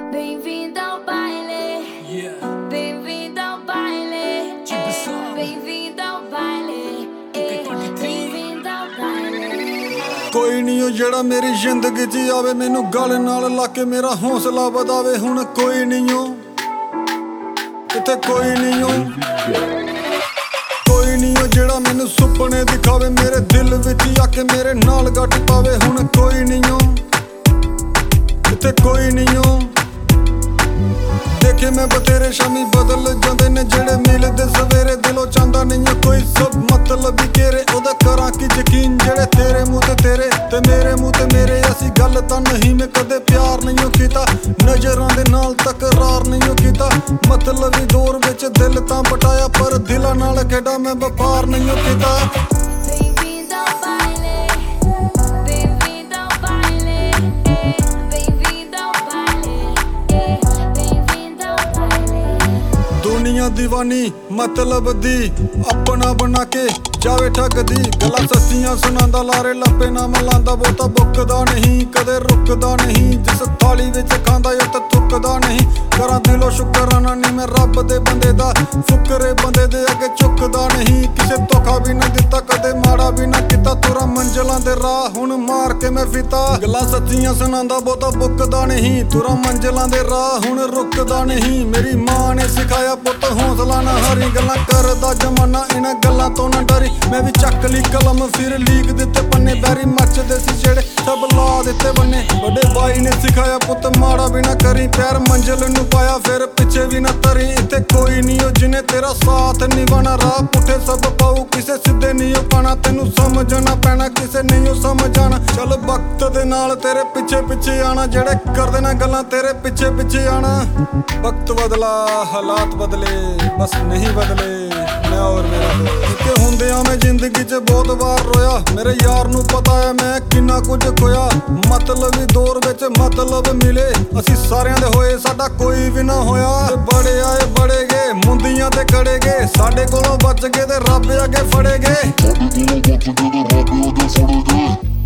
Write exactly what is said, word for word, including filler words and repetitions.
Bem-vindo ao baile, Yeah. bem-vindo ao baile, Tipo som. bem-vindo ao baile, bem-vindo ao baile। ਕੋਈ ਨਹੀਂ ਉਹ ਜਿਹੜਾ ਮੇਰੀ ਜ਼ਿੰਦਗੀ 'ਚ ਆਵੇ, ਮੈਨੂੰ ਗਲ ਨਾਲ ਲਾ ਕੇ ਮੇਰਾ ਹੌਸਲਾ ਵਧਾਵੇ। ਹੁਣ ਕੋਈ ਨਹੀਂ ਉਹ ਕਿਤੇ, ਕੋਈ ਨਹੀਂ ਉਹ ਕੋਈ ਨਹੀਂ ਉਹ ਜਿਹੜਾ ਮੈਨੂੰ ਸੁਪਨੇ ਦਿਖਾਵੇ, ਮੇਰੇ ਦਿਲ ਵਿੱਚ ਆ ਕੇ ਮੇਰੇ ਨਾਲ ਗੱਟ ਪਾਵੇ। ਹੁਣ ਕੋਈ ਨਹੀਂ ਉਹ ਕਿਤੇ, ਕੋਈ ਨਹੀਂ ਉਹ ਦੇਖੇ ਮੈਂ ਬਤੇਰੇ ਸ਼ਾਮੀ ਬਦਲ ਜਾਂਦੇ ਨੇ, ਜਿਹੜੇ ਮਿਲਦੇ ਸਵੇਰੇ ਦਿਲੋਂ ਚਾਹੁੰਦਾ ਨਹੀਂ ਕੋਈ ਸਭ ਮਤਲਬ ਹੀ ਕੇਰੇ। ਉਹਦਾ ਕਰਾਂ ਕਿ ਯਕੀਨ ਜਿਹੜੇ ਤੇਰੇ ਮੂੰਹ ਤੇ ਤੇਰੇ ਤੇ ਮੇਰੇ ਮੂੰਹ ਤੇ ਮੇਰੇ। ਅਸੀਂ ਗੱਲ ਤਾਂ ਨਹੀਂ ਮੈਂ ਕਦੇ ਪਿਆਰ ਨਹੀਂ ਕੀਤਾ, ਨਜ਼ਰਾਂ ਦੇ ਨਾਲ ਤਕਰਾਰ ਨਹੀਂ ਕੀਤਾ। ਮਤਲਬ ਹੀ ਦੌਰ ਵਿੱਚ ਦਿਲ ਤਾਂ ਪਟਾਇਆ, ਪਰ ਦਿਲਾਂ ਨਾਲ ਖੇਡਾਂ ਮੈਂ ਵਪਾਰ ਨਹੀਂ ਕੀਤਾ। Bem-vindo ao baile, bem-vindo ao baile, bem-vindo ao baile, bem-vindo ao baile। ਦੁਨੀਆ ਦੀਵਾਨੀ ਮਤਲਬ ਦੀ ਆਪਣਾ ਬਣਾ ਕੇ ਜਾਵੇ ਠੱਗਦੀ, ਗੱਲਾਂ ਸੱਚੀਆਂ ਸੁਣਾਉਂਦਾ ਲਾਰੇ ਲੱਪੇ ਨਾ ਮਲਾਂਦਾ। ਬਹੁਤਾ ਬੁੱਕਦਾ ਨਹੀਂ ਕਦੇ ਰੁਕਦਾ ਨਹੀਂ, ਜਿਸ ਥਾਲੀ ਵਿੱਚ ਖਾਂਦਾ ਉਹ ਤਾਂ ਚੁੱਕਦਾ ਨਹੀਂ। ਕਰਾਂ ਦਿਲੋਂ ਸ਼ੁਕਰਾਨਾ ਨਹੀਂ ਮੈਂ ਰੱਬ ਦੇ ਬੰਦੇ ਦਾ, ਫੁਕਰੇ ਬੰਦੇ ਦੇ ਅੱਗੇ ਝੁਕਦਾ ਨਹੀਂ। ਕਿਸੇ ਧੋਖਾ ਵੀ ਨਾ ਦਿੱਤਾ ਕਦੇ, ਮਾੜਾ ਵੀ ਨਾ ਕੀਤਾ। ਤੁਰਾਂ ਮੰਜ਼ਲਾਂ ਦੇ ਰਾਹ ਹੁਣ ਮਾਰ ਕੇ ਮੈਂ ਫੀਤਾ, ਗੱਲਾਂ ਸੱਚੀਆਂ ਸੁਣਾਉਂਦਾ ਬਹੁਤਾ ਬੁੱਕਦਾ ਨਹੀਂ। ਤੁਰਾਂ ਮੰਜ਼ਲਾਂ ਦੇ ਰਾਹ ਹੁਣ ਰੁਕਦਾ ਨਹੀਂ। ਮੇਰੀ ਮਾਂ ਨੇ ਸਿਖਾਇਆ ਪੁੱਤ ਹੌਸਲਾ ਨਾ ਹਾਰੀ, ਗੱਲਾਂ ਕਰਦਾ ਜ਼ਮਾਨਾ ਇਹਨਾਂ ਗੱਲਾਂ ਤੋਂ ਨਾ ਡਰੀ। ਮੈਂ ਵੀ ਚੱਕ ਲਈ ਕਲਮ ਫਿਰ ਲੀਕ ਦਿੱਤੇ ਪੰਨੇ, ਬੈਰੀ ਮੱਚਦੇ ਸੀ ਜਿਹੜੇ ਸਭ ਲਾ ਦਿੱਤੇ ਬੰਨੇ। ਵੱਡੇ ਬਾਈ ਨੇ ਸਿਖਾਇਆ ਪੁੱਤ ਮਾੜਾ ਵੀ ਨਾ ਕਰੀ, ਪੈਰ ਮੰਜ਼ਿਲ ਨੂੰ ਪਾਇਆ ਫਿਰ ਪਿੱਛੇ ਵੀ ਨਾ ਤਰੀ। ਇੱਥੇ ਕੋਈ ਨਹੀਂ ਉਹ ਜਿਹਨੇ ਤੇਰਾ ਸਾਥ ਨਿਭਾਣਾ, ਰਾਹ ਪੁੱਠੇ ਸਭ ਪਾਉ ਕਿਸੇ ਸਿੱਧੇ ਨਹੀਂ ਉਹ ਪਾਣਾ। ਤੈਨੂੰ ਸਮਝਣਾ ਪੈਣਾ ਕਿਸੇ ਨਹੀਂ ਉਹ ਸਮਝਾਣਾ, ਚੱਲ ਵਕਤ ਦੇ ਨਾਲ ਤੇਰੇ ਪਿੱਛੇ ਪਿੱਛੇ ਆਣਾ। ਜਿਹੜੇ ਕਰਦੇ ਨਾ ਗੱਲਾਂ ਤੇਰੇ ਪਿੱਛੇ ਪਿੱਛੇ ਆਣਾ। ਵਕਤ ਬਦਲਾ ਹਾਲਾਤ ਬਦਲੇ, ਬਸ ਨਹੀਂ ਬਦਲੇ ਮੈਂ ਔਰ ਮੇਰਾ ਦੋਸਤ। ਕਿ ਹੁੰਦਿਆਂ ਮੈਂ ਜ਼ਿੰਦਗੀ 'ਚ ਬਹੁਤ ਵਾਰ ਰੋਇਆ, ਮੇਰੇ ਯਾਰ ਨੂੰ ਪਤਾ ਹੈ ਮੈਂ ਕਿੰਨਾ ਕੁਝ ਖੋਇਆ। ਮਤਲਬੀ ਦੌਰ ਵਿੱਚ ਮਤਲਬ ਮਿਲੇ, ਅਸੀਂ ਸਾਰਿਆਂ ਦੇ ਹੋਏ ਸਾਡਾ ਕੋਈ ਵੀ ਨਾ ਹੋਇਆ। ਤੇ ਬੜੇ ਆਏ ਬੜੇ ਗਏ, ਮੁੰਦੀਆਂ ਤੇ ਖੜੇ ਗਏ, ਸਾਡੇ ਕੋਲੋਂ ਬਚ ਗਏ ਤੇ ਰੱਬ ਅੱਗੇ ਫੜੇ ਗਏ।